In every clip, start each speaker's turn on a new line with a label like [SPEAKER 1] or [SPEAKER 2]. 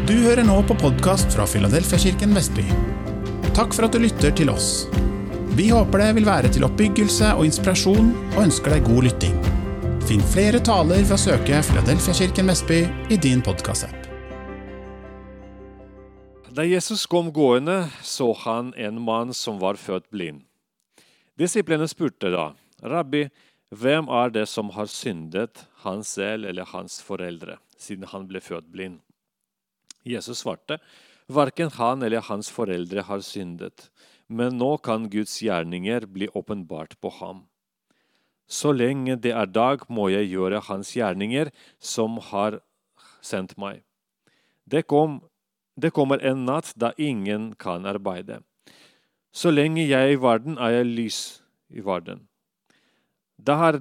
[SPEAKER 1] Du hører nå på podcast fra Filadelfia-kirken Vestby. Takk for at du lytter til oss. Vi håper det vil være til oppbyggelse og inspirasjon, og ønsker deg god lytting. Finn flere taler ved å søke Filadelfia-kirken Vestby i din podcast-app.
[SPEAKER 2] Da Jesus kom gående, så han en mann som var født blind. Disiplene spurte da, «Rabbi, hvem er det som har syndet, han selv eller hans foreldre, siden han ble født blind?» Jesus svarte, «Hverken han eller hans foreldre har syndet, men nå kan Guds gjerninger bli åpenbart på ham. Så lenge det er dag, må jeg gjøre hans gjerninger som har sendt meg. Det kommer en natt da ingen kan arbeide. Så lenge jeg er i verden, er jeg lys i verden.» Da han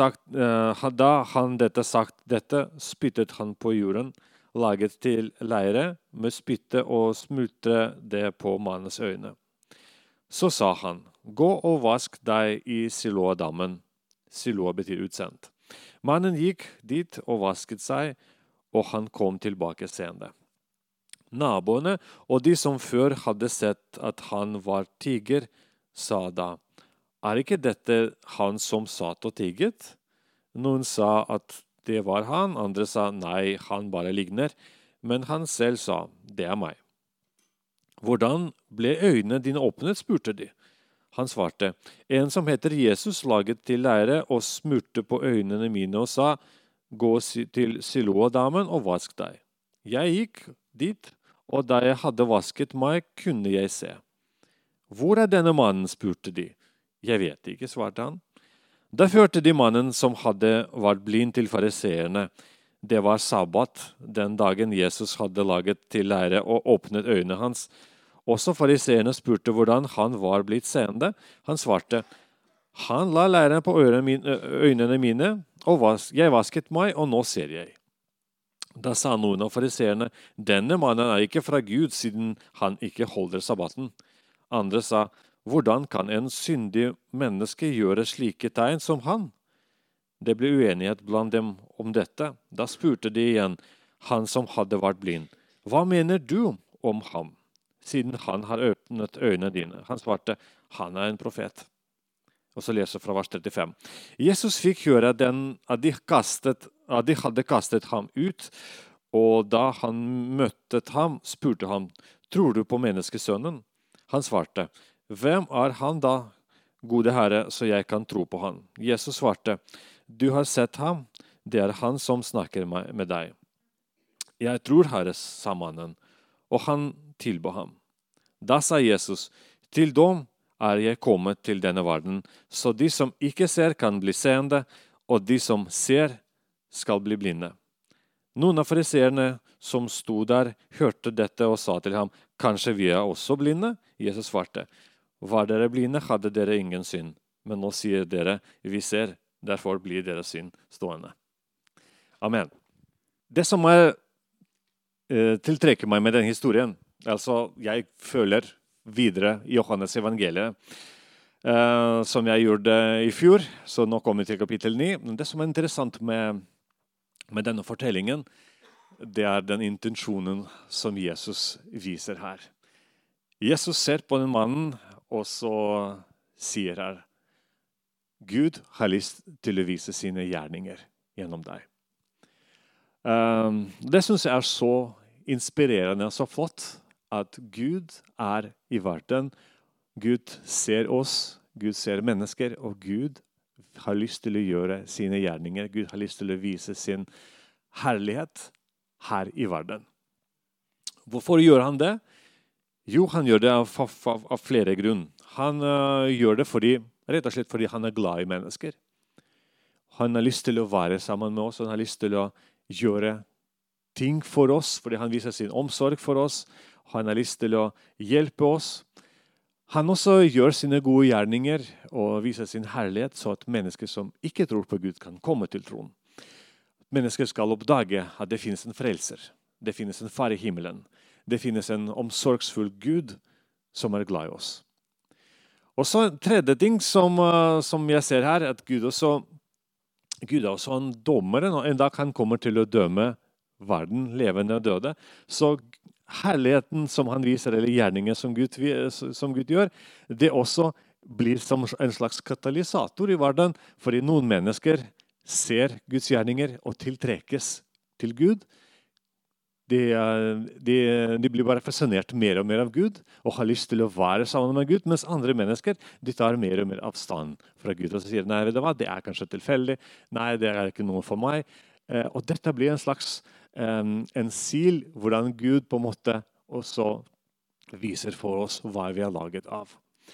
[SPEAKER 2] sagt dette, spyttet han på jorden, laget til leire med spytte og smulte det på mannens øyne. Så sa han, «Gå og vask deg i Siloa-dammen.» Siloa betyr utsendt. Mannen gikk dit og vasket seg, og han kom tilbake seende. Naboene og de som før hadde sett at han var tiger, sa da, «Er ikke dette han som satt og tigget?» Noen sa at det var han, andre sa, «Nei, han bare ligner.» Men han selv sa, «Det er meg.» «Hvordan ble øynene dine åpnet?» spurte de. Han svarte, «En som heter Jesus laget til leire og smurte på øynene mine og sa, «Gå til Siloa-dammen og vask deg.» Jeg gikk dit, og da jeg hadde vasket meg, kunne jeg se. «Hvor er denne mannen?» spurte de. «Jeg vet ikke», svarte han. Da førte de mannen som hadde vært blind til fariseerne. Det var sabbat, den dagen Jesus hadde laget til leire og åpnet øynene hans. Også fariseerne spurte hvordan han var blitt seende. Han svarte, «Han la leiren på øynene mine, og jeg vasket meg, og nå ser jeg.» Da sa noen av fariseerne, «Denne mannen er ikke fra Gud, siden han ikke holder sabbaten.» Andre sa, «Hvordan kan en syndig menneske gjøre slike tegn som han?» Det ble uenighet blant dem om dette. Da spurte de igjen, han som hadde vært blind, «Hva mener du om ham, siden han har åpnet øynene dine?» Han svarte, «Han er en profet.» Og så leser fra vers 35. Jesus fikk høre at de hadde kastet ham ut, og da han møtte ham, spurte han, «Tror du på menneskesønnen?» Han svarte, «Hvem er han da, gode Herre, så jeg kan tro på han?» Jesus svarte, «Du har sett ham, det er han som snakker med deg.» «Jeg tror, Herre», sa mannen, og han tilba ham. Da sa Jesus, «Til dom er jeg kommet til denne verden, så de som ikke ser kan bli seende, og de som ser skal bli blinde.» Noen av fariseerne som sto der, hørte dette og sa til ham, «Kanskje vi er også blinde?» Jesus svarte, «Var dere blinde, hadde dere ingen synd. Men nå sier dere, vi ser, derfor blir deres synd stående.» Amen. Det som tiltrekker meg med denne historien, altså jeg føler videre i Johannes evangeliet, som jeg gjorde i fjor, så nå kommer vi til kapittel 9. Men det som er interessant med denne fortellingen, det er den intensjonen som Jesus viser her. Jesus ser på den mannen, og så sier her, Gud har lyst til å vise sine gjerninger gjennom deg. Det synes jeg er så inspirerende og så flott, at Gud er i verden. Gud ser oss, Gud ser mennesker, og Gud har lyst til å gjøre sine gjerninger. Gud har lyst til å vise sin herlighet her i verden. Hvorfor gjør han det? Jo, han gjør det av flere grunner. Han gjør det rett og slett fordi han er glad i mennesker. Han har lyst til å være sammen med oss, han har lyst til å gjøre ting for oss, fordi han viser sin omsorg for oss. Han har lyst til å hjelpe oss. Han også gjør sine gode gjerninger og viser sin herlighet, så at mennesker som ikke tror på Gud kan komme til troen. Mennesker skal oppdage at det finnes en frelser. Det finnes en far i himmelen. Det finnes en omsorgsfull Gud som er glad i oss. Og så en tredje ting som jeg ser her, at Gud er også en dommer, og en dag han kommer til å dømme verden, levende og døde. Så herligheten som han viser, eller gjerningen som Gud gjør, det også blir som en slags katalysator i verden, fordi noen mennesker ser Guds gjerninger og tiltrekkes til Gud. De blir bare fascinert mer og mer av Gud og har lyst til å være sammen med Gud, mens andre mennesker de tar mer og mer avstand fra Gud og sier nei, vet du hva, det er kanskje tilfeldig, nei, det er ikke noe for meg. Og dette blir en slags en sil hvordan Gud på en måte også viser for oss hva vi er laget av.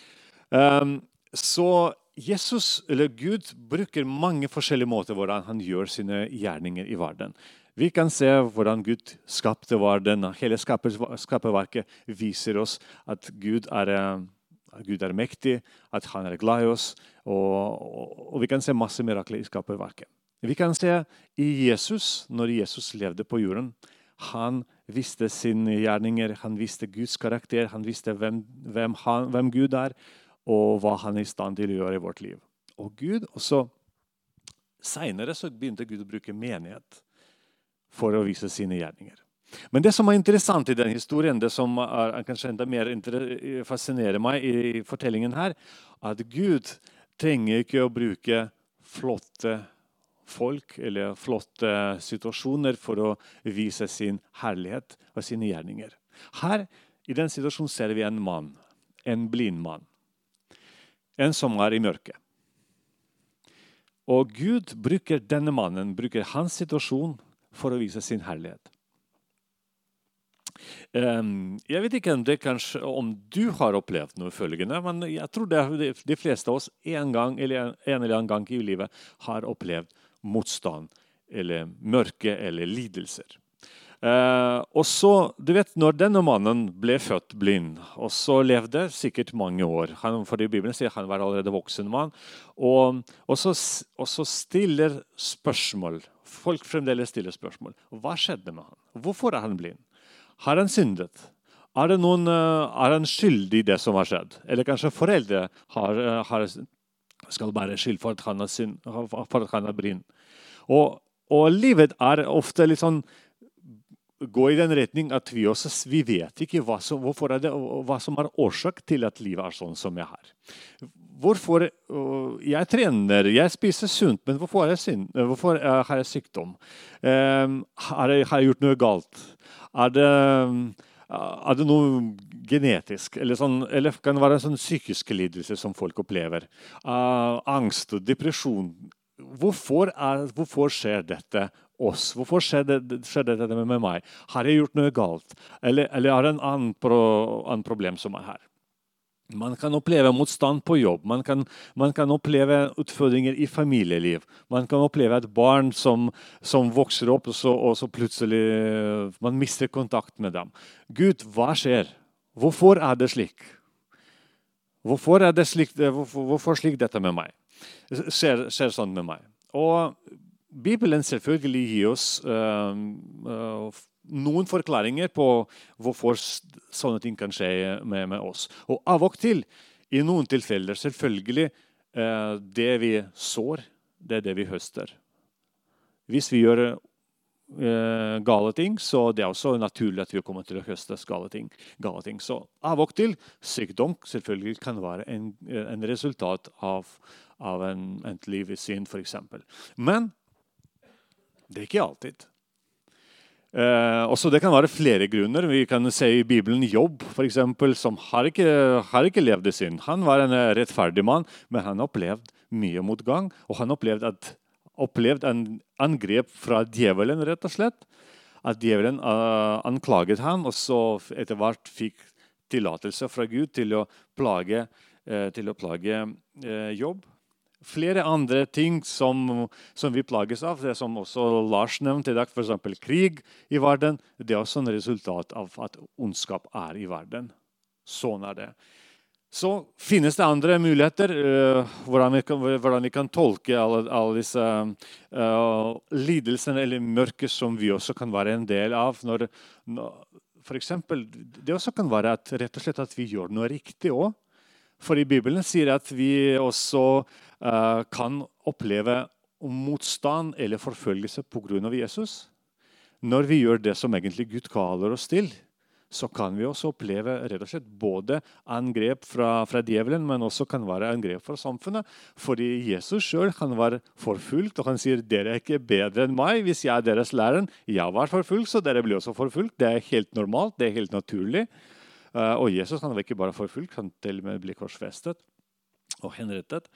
[SPEAKER 2] Så Jesus, eller Gud, bruker mange forskjellige måter hvordan han gjør sine gjerninger i verden. Vi kan se hvordan Gud skapte verden. Hele skaperverket viser oss at Gud er mektig, at han er glad i oss, og vi kan se masse mirakler i skaperverket. Vi kan se i Jesus, når Jesus levde på jorden, han visste sine gjerninger, han visste Guds karakter, han visste hvem Gud er, og hva han er i stand til å gjøre i vårt liv. Og Gud også, senere så begynte Gud å bruke menighet for å vise sine gjerninger. Men det som er interessant i den historien, det som er kanskje enda mer fascinerer meg i fortellingen her, at Gud trenger ikke å bruke flotte folk eller flotte situasjoner for å vise sin herlighet og sine gjerninger. Her, i den situasjonen, ser vi en mann, en blind mann. En som er i mørket. Og Gud bruker denne mannen, bruker hans situasjon for å vise sin herlighet. Jeg vet ikke om du har opplevd noe følgende, men jeg tror de fleste av oss en eller annen gang i livet har opplevd motstand, eller mørke, eller lidelser. Og så, du vet, når denne mannen ble født blind, og så levde sikkert mange år, fordi Bibelen sier han var allerede voksen mann, og så stiller spørsmål, folk fremdeles stiller spørsmål. Hva skjedde med han? Hvorfor er han blind? Har han syndet? Er han skyldig i det som har skjedd? Eller kanskje foreldre skal bære skyld for at han er blind? Og livet er ofte litt sånn, gå i den retning at vi vet ikke hva som er årsak til at livet er sånn som jeg har. Hvorfor jeg trener, jeg spiser sunt, men hvorfor har jeg sykdom? Har jeg gjort noe galt? Er det noe genetisk? Eller kan det være en sånn psykisk lidelse som folk opplever? Angst og depresjon. Hvorfor skjer dette oss? Hvorfor skjer dette med meg? Har jeg gjort noe galt? Eller er det en annen problem som er her? Man kan oppleve motstand på jobb. Man kan oppleve utfordringer i familieliv. Man kan oppleve et barn som vokser opp, og så plutselig man mister kontakt med dem. Gud, hva skjer? Hvorfor er det slik? Hvorfor slik dette med meg? Skjer sånn med meg? Og Bibelen selvfølgelig gir oss noen forklaringer på hvorfor sånne ting kan skje med oss. Og av og til, i noen tilfeller, selvfølgelig, det vi sår, det er det vi høster. Hvis vi gjør gale ting, så det er også naturlig at vi kommer til å høste gale ting. Så av og til, sykdom selvfølgelig kan være en resultat av et liv i synd, for eksempel. Men det er ikke alltid. Også det kan være flere grunner. Vi kan se i Bibelen Jobb, for eksempel, som har ikke levd i synd. Han var en rettferdig mann, men han opplevd mye motgang, og han opplevd en angrep fra djevelen, rett og slett. At djevelen anklaget ham, og så etter hvert fikk tillatelse fra Gud til å plage Jobb. Flere andre ting som vi plages av, det som også Lars nevnte i dag, for eksempel krig i verden, det er også en resultat av at ondskap er i verden. Sånn er det. Så finnes det andre muligheter, hvordan vi kan tolke alle disse lidelsene eller mørke som vi også kan være en del av. For eksempel, det også kan være rett og slett at vi gjør noe riktig også. For i Bibelen sier at vi også kan oppleve motstand eller forfølgelse på grunn av Jesus. når vi gjør det som egentlig Gud kaller oss til, så kan vi også oppleve rett og slett både angrep fra djevelen, men også kan være angrep fra samfunnet. Fordi Jesus selv kan være forfulgt, og han sier, dere er ikke bedre enn meg hvis jeg er deres lærer. Jeg var forfulgt, så dere blir også forfulgt. Det er helt normalt, det er helt naturlig. Og Jesus kan ikke bare forfulgt, han til og med blir korsfestet og henrettet.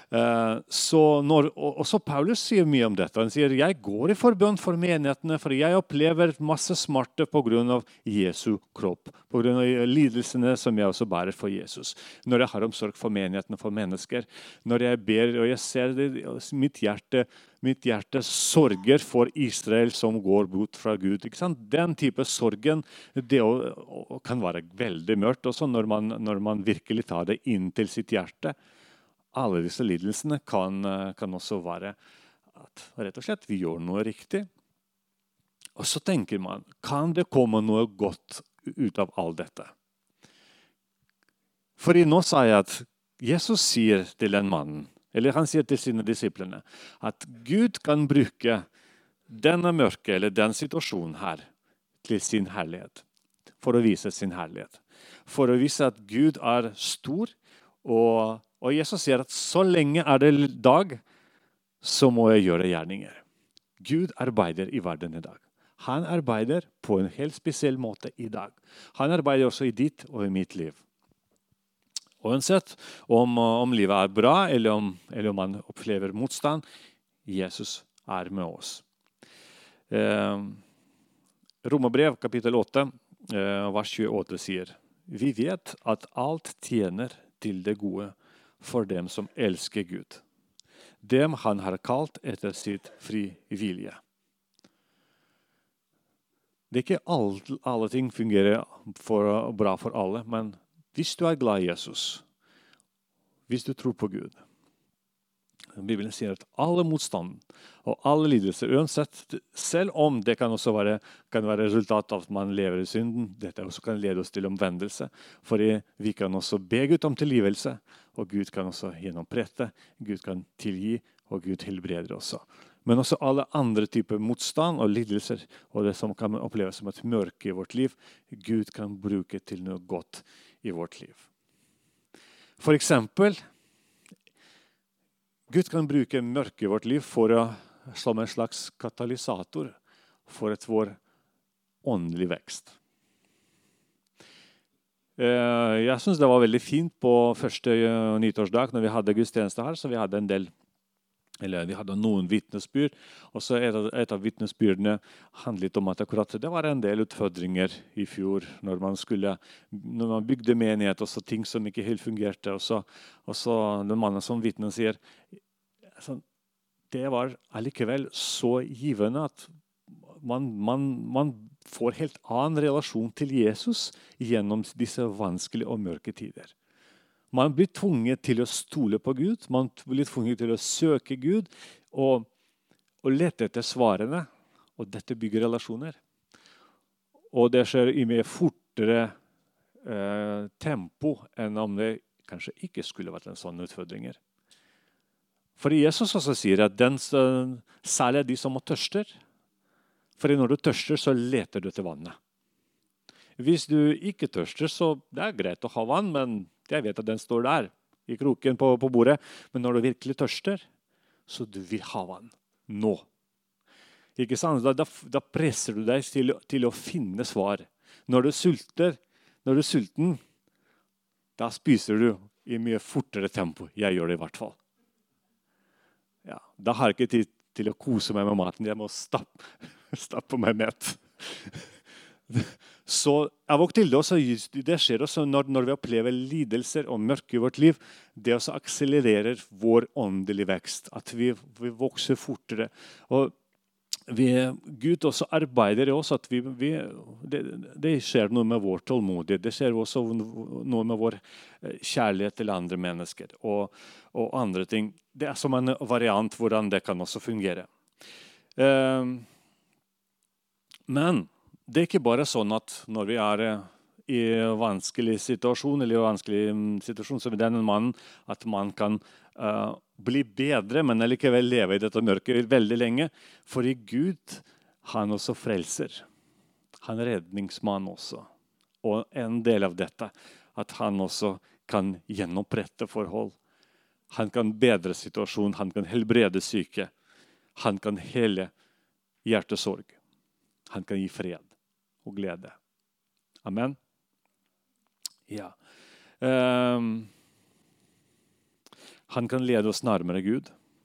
[SPEAKER 2] Så Paulus sier mye om dette. Han sier, jeg går i forbønn for menighetene, for jeg opplever masse smerte på grunn av Jesu kropp, på grunn av lidelsene som jeg også bærer for Jesus. Når jeg har omsorg for menighetene, for mennesker, når jeg ber, og jeg ser det, mitt hjerte sorger for Israel som går bort fra Gud. Ikke sant? Den type sorgen, det kan være veldig mørkt også når man virkelig tar det inn til sitt hjerte. Alle disse lidelsene kan også være at rett og slett vi gjør noe riktig. Og så tenker man, kan det komme noe godt ut av alt dette? Fordi nå sa jeg at Jesus sier til den mannen, eller han sier til sine disiplene, at Gud kan bruke denne mørke, eller den situasjonen her, til sin herlighet. For å vise sin herlighet. For å vise at Gud er stor, og Jesus sier at så lenge er det dag, så må jeg gjøre gjerninger. Gud arbeider i verden i dag. Han arbeider på en helt spesiell måte i dag. Han arbeider også i ditt og i mitt liv. Uansett om livet er bra, eller om man opplever motstand, Jesus er med oss. Romerbrev kapittel 8, vers 28 sier, vi vet at alt tjener til det gode for dem som elsker Gud. Dem han har kalt etter sitt fri vilje. Det er ikke alle ting fungerer bra for alle, men hvis du er glad i Jesus, hvis du tror på Gud, Bibelen sier at alle motstand og alle lidelser, uansett, selv om det kan også være resultat av at man lever i synden, dette også kan lede oss til omvendelse, fordi vi kan også be Gud om tilgivelse, og Gud kan også gjennomprette, Gud kan tilgi, og Gud helbreder også. Men også alle andre typer motstand og lidelser, og det som kan oppleves som et mørke i vårt liv, Gud kan bruke til noe godt i vårt liv. For eksempel, Gud kan bruke mørket i vårt liv som en slags katalysator for vår åndelige vekst. Jeg synes det var veldig fint på første nyttårsdag når vi hadde gudstjeneste her, så vi hadde vi hadde noen vittnesbyrd, og så et av vittnesbyrdene handlet om at akkurat det var en del utfordringer i fjor, når man bygde menighet, og så ting som ikke helt fungerte, og så den mannen som vittnen sier, det var allikevel så givende at man får helt annen relasjon til Jesus gjennom disse vanskelige og mørke tider. Man blir tvunget til å stole på Gud, man blir tvunget til å søke Gud og lete etter svarene, og dette bygger relasjoner. Og det skjer i mye fortere tempo enn om det kanskje ikke skulle vært en sånn utfordringer. For Jesus også sier at særlig de som tørster, for når du tørster så leter du til vannet. Hvis du ikke tørster, så det er greit å ha vann, men jeg vet at den står der i kroken på bordet. Men når du virkelig tørster, så du vil ha vann nå. Ikke sant? Da presser du deg til å finne svar. Når du er sulten, da spiser du i mye fortere tempo. Jeg gjør det i hvert fall. Ja, da har jeg ikke tid til å kose meg med maten. Jeg må stappe meg med. Så av og til det skjer også når vi opplever lidelser og mørke i vårt liv, det også akselererer vår åndelige vekst, at vi vokser fortere. Og Gud også arbeider i oss, at det skjer noe med vår tålmodighet, det skjer også noe med vår kjærlighet til andre mennesker og andre ting. Det er som en variant hvordan det kan også fungere. Men det er ikke bare sånn at når vi er i vanskelig situasjon, eller i vanskelig situasjon som i denne mannen, at man kan bli bedre, men likevel leve i dette mørket veldig lenge. Fordi Gud han også frelser. Han er redningsmann også. Og en del av dette, at han også kan gjenopprette forhold. Han kan bedre situasjonen, han kan helbrede syke. Han kan hele hjertesorg. Han kan gi fred og glede. Amen. Ja. Han kan lede oss nærmere Gud.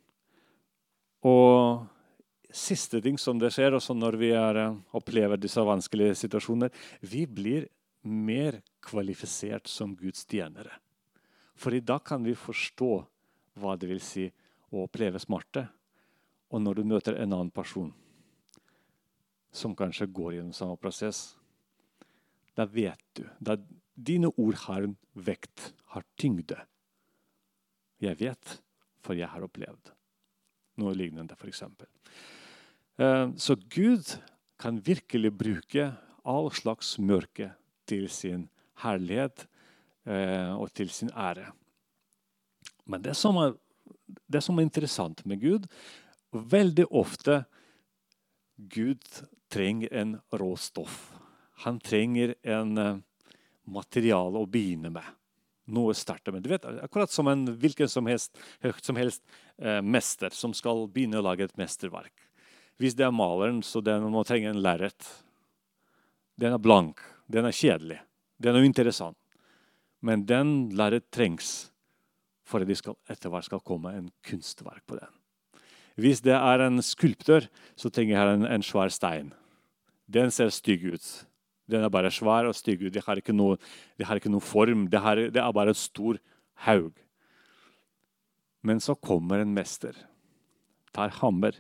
[SPEAKER 2] Og siste ting som det skjer, også når vi opplever disse vanskelige situasjoner, vi blir mer kvalifisert som Guds tjenere. For da kan vi forstå hva det vil si å oppleve smerte. Og når du møter en annen person som kanskje går gjennom samme prosess, da vet du, da dine ord har en vekt, har tyngde. Jeg vet, for jeg har opplevd noe lignende, for eksempel. Så Gud kan virkelig bruke all slags mørke til sin herlighet og til sin ære. Men det som er interessant med Gud, veldig ofte Gud trenger en råstoff. Han trenger en materiale å begynne med. Noe starter med. Du vet, akkurat som en hvilken som helst mester som skal begynne å lage et mesterverk. Hvis det er maleren, så den må trenge en lerret. Den er blank, den er kjedelig, den er interessant. Men den lerret trengs for at det etter hvert skal komme en kunstverk på den. Hvis det er en skulptør, så trenger jeg en svær stein. Den ser stygg ut. Den er bare svær og stygg ut. Det har ikke noe form. Det er bare en stor haug. Men så kommer en mester, tar hammer,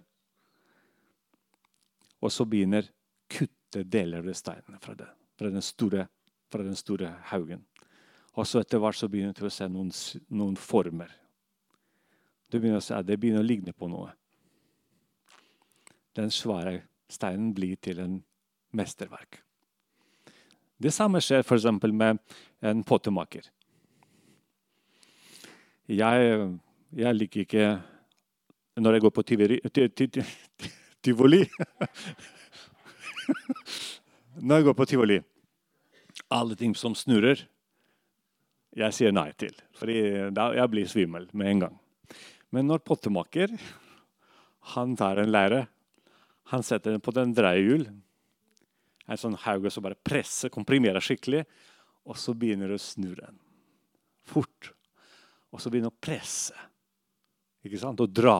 [SPEAKER 2] og så begynner kutte deler av steinen fra den store haugen. Og så etter hvert så begynner du å se noen former. Det begynner å ligne på noe. Den svære steinen blir til en mesterverk. Det samme skjer for eksempel med en pottemaker. Jeg liker ikke når jeg går på tivoli. Når jeg går på tivoli, alle ting som snurrer, jeg sier nei til. Fordi jeg blir svimmel med en gang. Men når pottemaker, han tar en leire, han setter den på den dreiehjul, en sånn haug som bare presser, komprimerer skikkelig, og så begynner det å snurre den fort. Og så begynner det å presse, ikke sant? Og dra.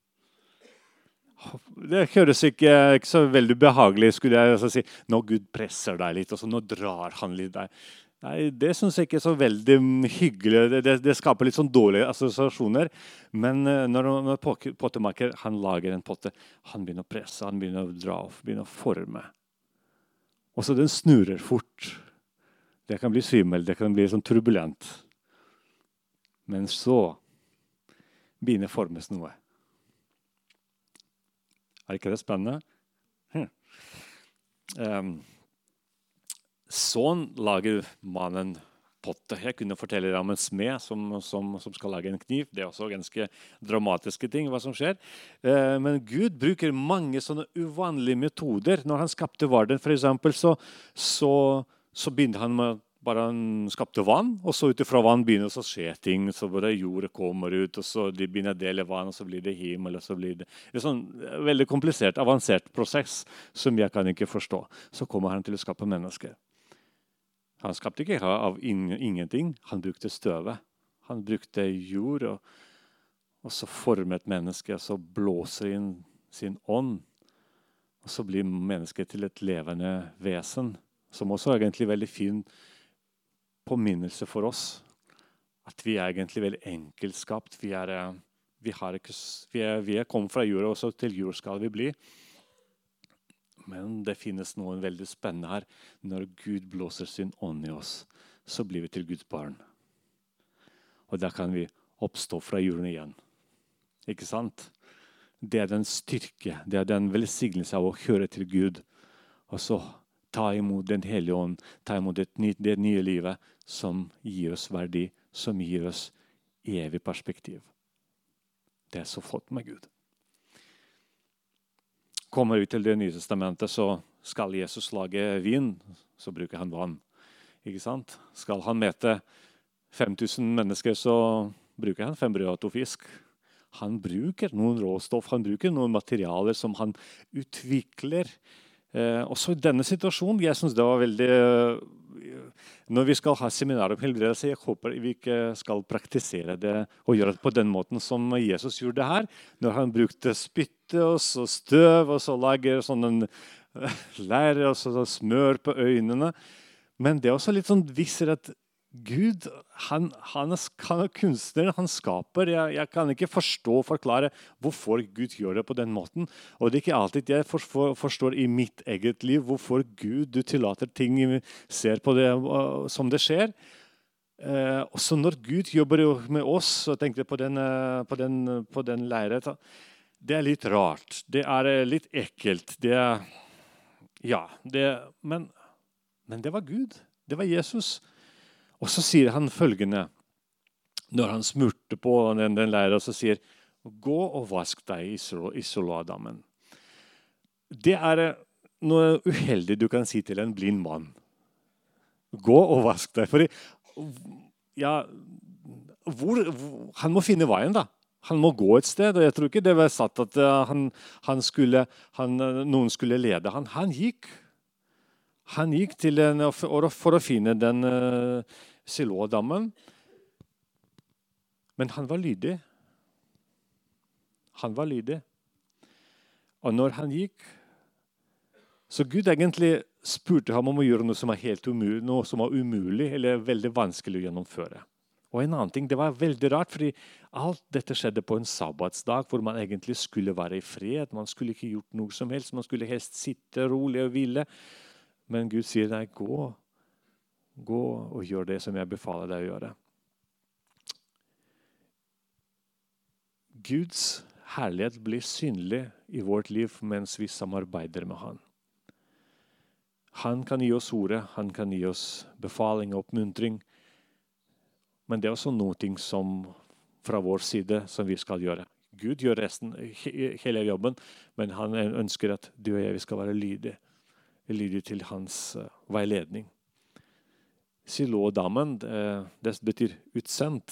[SPEAKER 2] Det høres ikke så veldig behagelig, skulle jeg si. Nå Gud presser deg litt, og så nå drar han litt deg. Nei, det synes jeg ikke er så veldig hyggelig. Det skaper litt sånn dårlige assosiasjoner. Men når pottemaker, han lager en potte, han begynner å presse, han begynner å dra opp, begynner å forme. Og så den snurrer fort. Det kan bli svimmel, det kan bli sånn turbulent. Men så begynner formes noe. Er ikke det spennende? Sånn lager mannen potte. Jeg kunne fortelle deg om en smed som skal lage en kniv. Det er også ganske dramatiske ting, hva som skjer. Men Gud bruker mange sånne uvanlige metoder. Når han skapte verden, for eksempel, så begynte han med bare han skapte vann, og så utifra vann begynner det å skje ting, så både jordet kommer ut, og så de begynner å dele vann, og så blir det himmel, og så blir det en sånn veldig komplisert, avansert prosess som jeg kan ikke forstå. Så kommer han til å skape mennesker. Han skapte ikke av ingenting. Han brukte støvet. Han brukte jord, og så formet mennesket, og så blåser inn sin ånd. Og så blir mennesket til et levende vesen, som også er egentlig veldig fin påminnelse for oss. At vi er egentlig veldig enkeltskapt. Vi er kommet fra jorda, og så til jord skal vi bli. Men det finnes noe veldig spennende her. Når Gud blåser sin ånd i oss, så blir vi til Guds barn. Og da kan vi oppstå fra jorden igjen. Ikke sant? Det er den styrke, det er den velsignelse av å høre til Gud. Og så ta imot den hellige ånd, ta imot det nye livet som gir oss verdi, som gir oss evig perspektiv. Det er så flott med Gud. kommer ut til det nye testamentet, så skal Jesus lage vin, så bruker han vann. Ikke sant? Skal han mette 5000 mennesker, så bruker han 5 brød og 2 fisk. Han bruker noen råstoff, han bruker noen materialer som han utvikler. Også i denne situasjonen, jeg synes det var veldig... Når vi skal ha seminar om helbredelse, jeg håper vi ikke skal praktisere det og gjøre det på den måten som Jesus gjorde det her. Når han brukte spytte og så støv, og så lager sånn en leire og så smør på øynene. Men det er også litt sånn viser at Gud, han er kunstner, han skaper. Jeg kan ikke forstå og forklare hvorfor Gud gjør det på den måten. Og det er ikke alltid jeg forstår i mitt eget liv hvorfor Gud tillater ting, ser på det som det skjer. Også når Gud jobber med oss, så tenkte jeg på den leiret. Det er litt rart, det er litt ekkelt. Men det var Gud, det var Jesus. Og så sier han følgende, når han smurte på den leiren, så sier, gå og vask deg i Siloadammen. Det er noe uheldig du kan si til en blind mann. Gå og vask deg. For han må finne veien da. Han må gå et sted, og jeg tror ikke det var satt at noen skulle lede han. Han gikk til for å finne den Siloadammen, men han var lydig. Og når han gikk, så Gud egentlig spurte ham om å gjøre noe som er helt umulig, noe som var umulig eller veldig vanskelig å gjennomføre. Og en annen ting, det var veldig rart, fordi alt dette skjedde på en sabbatsdag, hvor man egentlig skulle være i fred, man skulle ikke gjort noe som helst, man skulle helst sitte rolig og hvile. Men Gud sier deg, gå og gjør det som jeg befaler deg å gjøre. Guds herlighet blir synlig i vårt liv mens vi samarbeider med han. Han kan gi oss ordet, han kan gi oss befaling og oppmuntring, men det er også noe som fra vår side som vi skal gjøre. Gud gjør resten, hele jobben, men han ønsker at du og jeg skal være lydige til hans veiledning. Siloadammen, det betyr utsendt.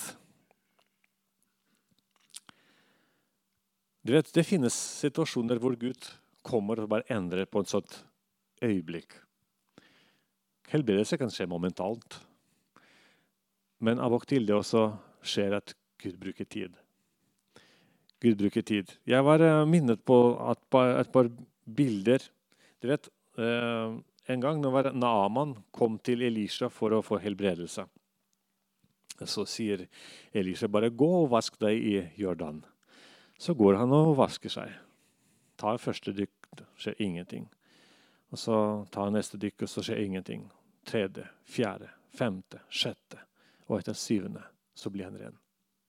[SPEAKER 2] Du vet, det finnes situasjoner hvor Gud kommer og bare endrer på et sånt øyeblikk. Helbredelse kan skje momentalt. Men av og til det også skjer at Gud bruker tid. Jeg var minnet på et par bilder. Du vet, en gang når Naaman kom til Elisha for å få helbredelse, så sier Elisha bare, gå og vask deg i Jordan. Så går han og vasker seg. Tar første dykk, skjer ingenting. Og så tar han neste dykk, og så skjer ingenting. 3., 4., 5., 6., og etter 7. så blir han ren.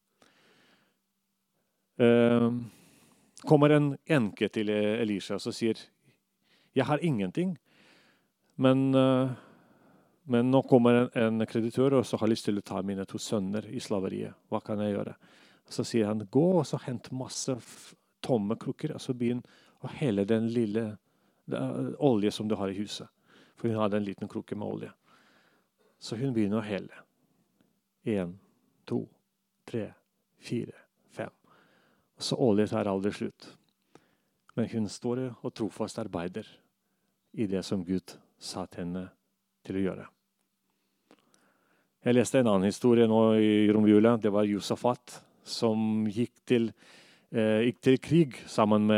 [SPEAKER 2] Kommer en enke til Elisha og sier, jeg har ingenting, men nå kommer en kreditør og så har lyst til å ta mine 2 sønner i slaveriet. Hva kan jeg gjøre? Så sier han, gå og så hent masse tomme krukker, og så begynn å helle den lille olje som du har i huset. For hun hadde en liten krukke med olje. Så hun begynner å helle. 1, 2, 3, 4, 5. Og så olje tar aldri slutt. Men hun står og trofast arbeider i det som Gud sa til henne til å gjøre. Jeg leste en annen historie nå i romjula. Det var Josafat som gikk til krig sammen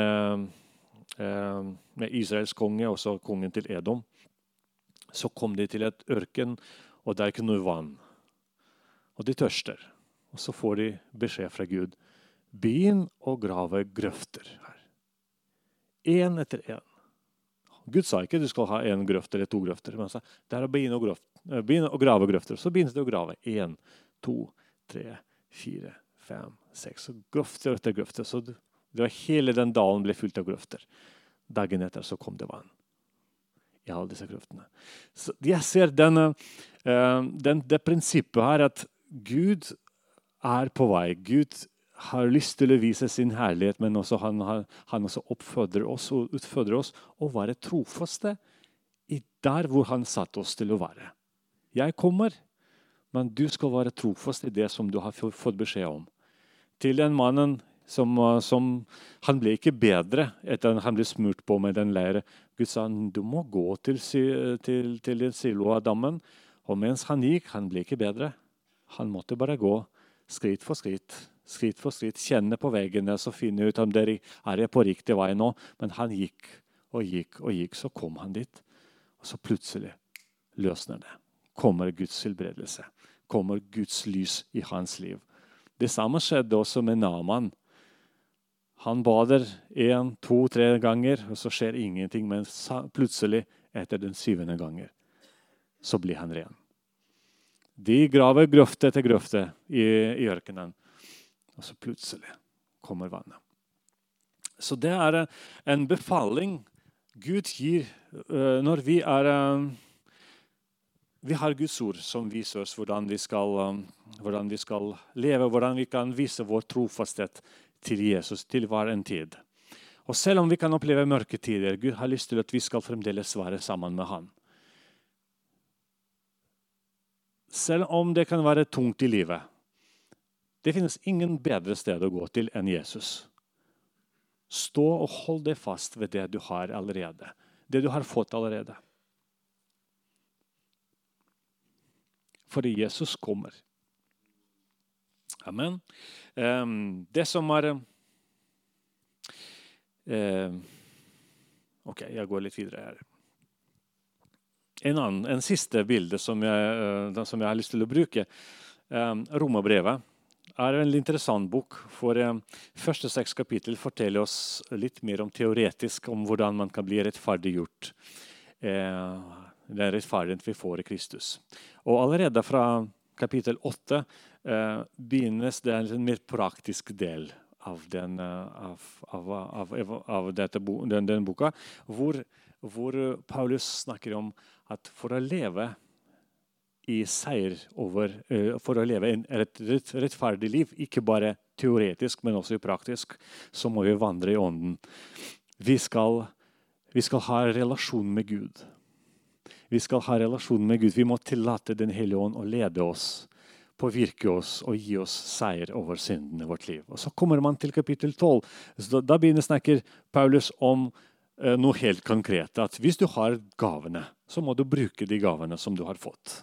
[SPEAKER 2] med Israels konge, også kongen til Edom. Så kom de til et ørken, og det er ikke noe vann. Og de tørster. Og så får de beskjed fra Gud. Begynn å grave grøfter her. 1 etter 1. Gud sa ikke du skal ha 1 grøft eller 2 grøfter. Men han sa, det er å begynne å grave grøfter. Så begynner de å grave. 1, 2, 3, 4, 5, 6. Så grøfter etter grøfter. Så det var hele den dalen ble fullt av grøfter. Dagen etter så kom det vann. I alle disse grøftene. Så jeg ser det prinsippet her at Gud er på vei. Gud har lyst til å vise sin herlighet, men også han også oppfordrer oss og utfordrer oss å være trofaste i der hvor han satt oss til å være. Jeg kommer, men du skal være trofast i det som du har fått beskjed om. Til den mannen som han ble ikke bedre etter at han ble smurt på med den leire. Gud sa, du må gå til Siloa-dammen. Og mens han gikk, han ble ikke bedre. Han måtte bare gå skritt for skritt, kjenne på veggene, så finne ut om det er på riktig vei nå. Men han gikk og gikk, så kom han dit. Og så plutselig løsner det. Kommer Guds helbredelse. Kommer Guds lys i hans liv. Det samme skjedde også med Naaman. Han bader 1, 2, 3 ganger, og så skjer ingenting. Men plutselig, etter den 7. gangen, så blir han ren. De graver grøfte etter grøfte i ørkenen. Og så plutselig kommer vannet. Så det er en befaling Gud gir når vi har Guds ord som viser oss hvordan vi skal leve, hvordan vi kan vise vår trofasthet til Jesus til hver en tid. Og selv om vi kan oppleve mørke tider, Gud har lyst til at vi skal fremdeles være sammen med han. Selv om det kan være tungt i livet, det finnes ingen bedre sted å gå til enn Jesus. Stå og hold deg fast ved det du har allerede. Det du har fått allerede. Fordi Jesus kommer. Amen. Det som er... Ok, jeg går litt videre her. En siste bilde som jeg har lyst til å bruke. Romerbrevet er en interessant bok, for første 6 kapittel forteller oss litt mer om teoretisk om hvordan man kan bli rettferdiggjort. Det er rettferdighet vi får i Kristus. Og allerede fra kapittel 8 begynnes det en mer praktisk del av den boka, hvor Paulus snakker om at for å leve i seier for å leve en rettferdig liv, ikke bare teoretisk, men også praktisk, så må vi vandre i ånden. Vi skal ha en relasjon med Gud. Vi skal ha relasjon med Gud. Vi må tillate den hellige ånd å lede oss, påvirke oss og gi oss seier over synden i vårt liv. Og så kommer man til kapittel 12. Så da snakker Paulus om noe helt konkret. At hvis du har gavene, så må du bruke de gavene som du har fått.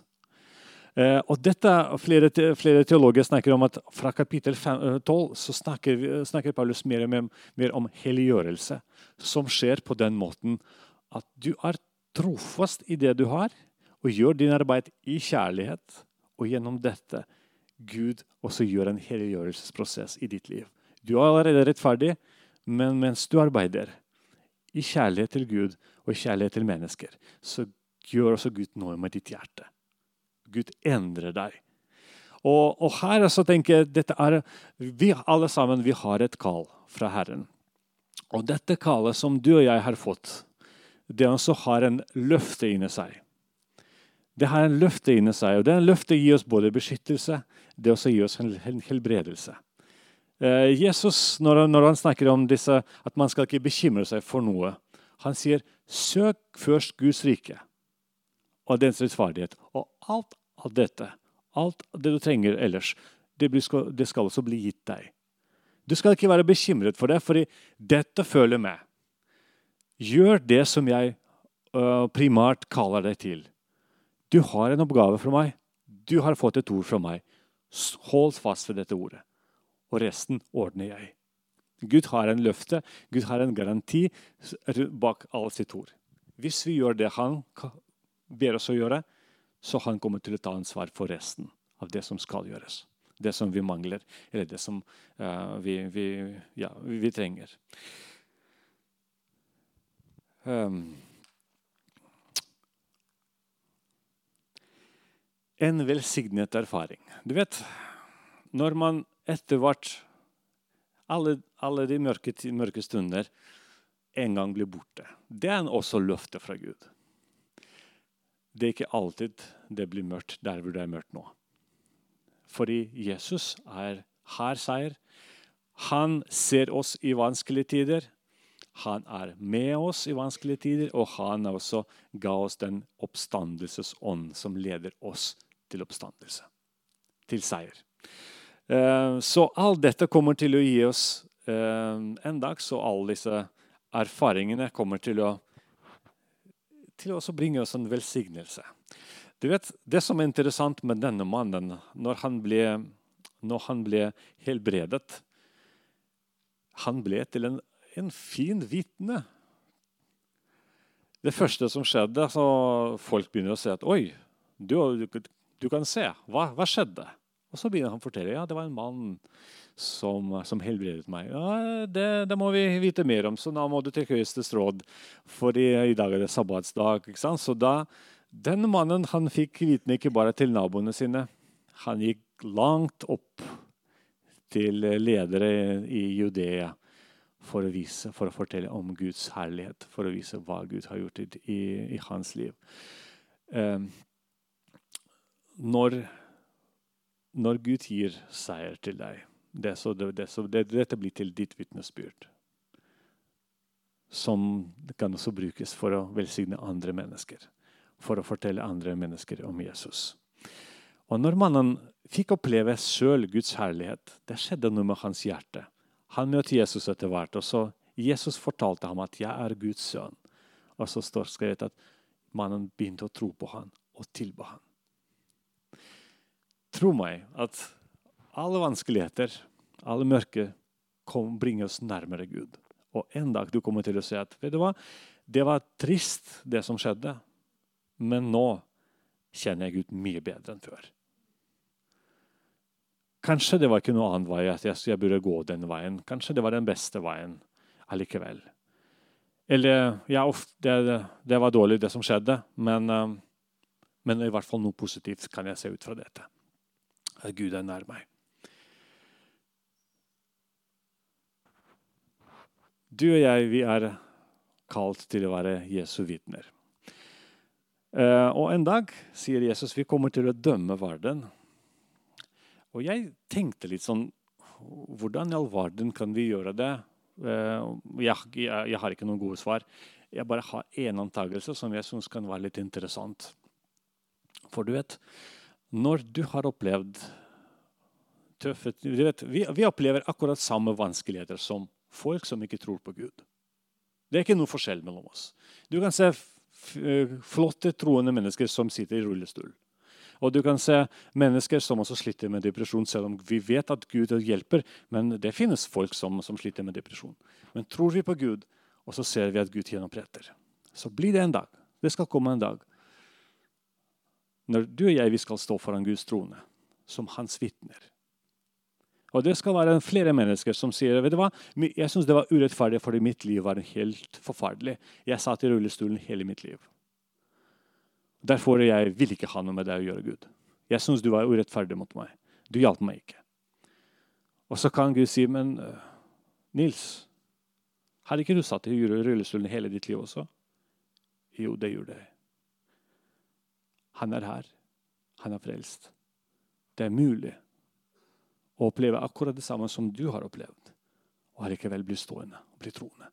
[SPEAKER 2] Og dette, flere teologer snakker om at fra kapittel 12 så snakker Paulus mer om helliggjørelse, som skjer på den måten at du er trofast i det du har, og gjør din arbeid i kjærlighet, og gjennom dette Gud også gjør en helliggjørelsesprosess i ditt liv. Du er allerede rettferdig, men mens du arbeider i kjærlighet til Gud og i kjærlighet til mennesker, så gjør også Gud noe med ditt hjerte. Gud endrer deg. Og her så tenker jeg, vi alle sammen vi har et kall fra Herren. Og dette kallet som du og jeg har fått, det også har en løfte inni seg. Det har en løfte inni seg, og det løfte gir oss både beskyttelse, det også gir oss en helbredelse. Jesus, når han snakker om disse, at man skal ikke bekymre seg for noe, han sier, søk først Guds rike, og dens rettferdighet, og alt av dette, alt det du trenger ellers, det skal også bli gitt deg. Du skal ikke være bekymret for det, fordi dette følger med. Gjør det som jeg primært kaller deg til. Du har en oppgave fra meg. Du har fått et ord fra meg. Hold fast ved dette ordet. Og resten ordner jeg. Gud har en løfte. Gud har en garanti bak alle sitt ord. Hvis vi gjør det han ber oss å gjøre, så han kommer til å ta ansvar for resten av det som skal gjøres. Det som vi mangler, eller det som vi trenger. En velsignet erfaring. Du vet, når man etter hvert alle de mørke stunder en gang blir borte, det er også løfte fra Gud. Det er ikke alltid det blir mørkt der hvor det er mørkt nå. Fordi Jesus har seier, Han ser oss i vanskelige tider. Han med oss i vanskelige tider, og han også ga oss den oppstandelsesånd som leder oss til oppstandelse, til seier. Så alt dette kommer til å gi oss en dag, så alle disse erfaringene kommer til å bringe oss en velsignelse. Du vet, det som interessant med denne mannen, når han ble helbredet, han ble til en fin vitne. Det første som skjedde, så folk begynner å si at «Oi, du kan se, hva skjedde?» Og så begynner han å fortelle, ja, det var en mann som helbredet meg. Ja, det må vi vite mer om, så nå må du til høyestes råd, for i dag det sabbatsdag, ikke sant? Så denne mannen, han fikk vitne ikke bare til naboene sine, han gikk langt opp til ledere i Judea for å fortelle om Guds herlighet, for å vise hva Gud har gjort i hans liv. Når Gud gir seier til deg, dette blir til ditt vitnesbyrd, som kan også brukes for å velsigne andre mennesker, for å fortelle andre mennesker om Jesus. Og når mannen fikk oppleve selv Guds herlighet, det skjedde noe med hans hjerte. Han møtte Jesus etter hvert, og så Jesus fortalte ham at jeg Guds sønn. Og så står skrevet at mannen begynte å tro på han og tilbe han. Tro meg at alle vanskeligheter, alle mørke bringer oss nærmere Gud. Og en dag du kommer til å si at, vet du hva, det var trist det som skjedde, men nå kjenner jeg Gud mye bedre enn før. Kanskje det var ikke noe annen vei at jeg burde gå den veien. Kanskje det var den beste veien allikevel. Eller, ja, det var dårlig det som skjedde, men i hvert fall noe positivt kan jeg se ut fra dette. At Gud nær meg. Du og jeg, vi kalt til å være Jesu vitner. Og en dag, sier Jesus, vi kommer til å dømme verden. Og jeg tenkte litt sånn, hvordan i all verden kan vi gjøre det? Jeg har ikke noen gode svar. Jeg bare har en antagelse som jeg synes kan være litt interessant. For du vet, når du har opplevd tøffe, du vet, vi opplever akkurat samme vanskeligheter som folk som ikke tror på Gud. Det ikke noe forskjell mellom oss. Du kan se flotte troende mennesker som sitter i rullestol. Og du kan se mennesker som også sliter med depresjon, selv om vi vet at Gud hjelper, men det finnes folk som sliter med depresjon. Men tror vi på Gud, og så ser vi at Gud gjenoppretter, så blir det en dag. Det skal komme en dag. Når du og jeg, vi skal stå foran Guds trone, som hans vitner. Og det skal være flere mennesker som sier, vet du hva, jeg synes det var urettferdig, fordi mitt liv var helt forferdelig. Jeg satt i rullestolen hele mitt liv. Derfor jeg vil ikke ha noe med deg å gjøre, Gud. Jeg synes du var urettferdig mot meg. Du hjalp meg ikke. Og så kan Gud si, men Nils, har ikke du satt i rullestolen hele ditt liv også? Jo, det gjorde jeg. Han her. Han frelst. Det mulig å oppleve akkurat det samme som du har opplevd, og likevel bli stående og bli troende.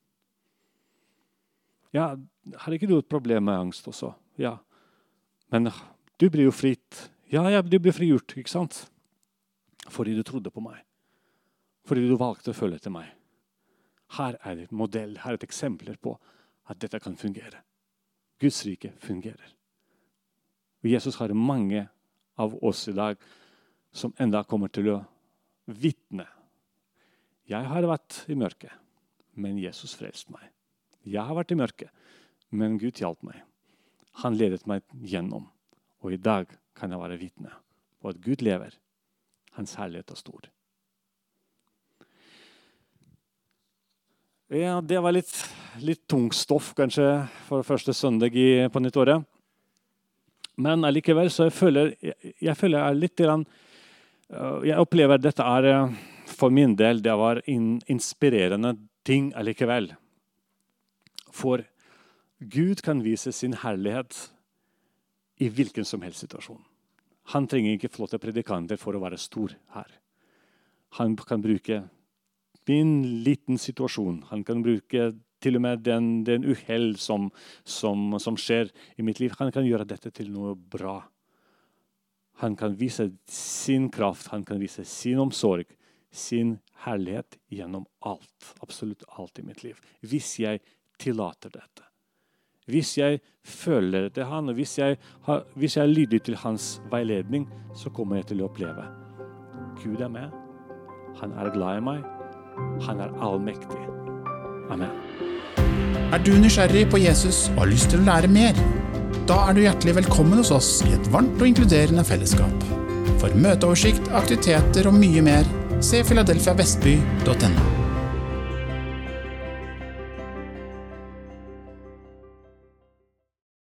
[SPEAKER 2] Ja, har ikke du et problem med angst også? Ja, men du blir jo fritt. Ja, du blir frigjort, ikke sant? Fordi du trodde på meg. Fordi du valgte å følge til meg. Her det et modell, her et eksempler på at dette kan fungere. Guds rike fungerer. Og Jesus har mange av oss i dag som enda kommer til å vitne. Jeg har vært i mørket, men Jesus frelste meg. Jeg har vært i mørket, men Gud hjalp meg. Han ledet meg gjennom, og i dag kan jeg være vitne på at Gud lever. Hans herlighet stor. Ja, det var litt tungt stoff kanskje for første søndag på nyttåret. Men allikevel så jeg føler litt grann, jeg opplever at dette for min del, det var inspirerende ting allikevel. For Gud kan vise sin herlighet i hvilken som helst situasjon. Han trenger ikke flotte predikanter for å være stor her. Han kan bruke min liten situasjon. Han kan bruke til og med den uheld som skjer i mitt liv. Han kan gjøre dette til noe bra. Han kan vise sin kraft, han kan vise sin omsorg, sin herlighet gjennom alt, absolutt alt i mitt liv. Hvis jeg tillater dette. Hvis jeg følger til han, og hvis jeg lyder til hans veiledning, så kommer jeg til å oppleve. Gud er med. Han er glad i meg. Han er allmektig. Amen.
[SPEAKER 1] Er du nysgjerrig på Jesus og har lyst til å lære mer? Da er du hjertelig velkommen hos oss i et varmt og inkluderende fellesskap. For møteoversikt, aktiviteter og mye mer, se philadelphiavestby.no.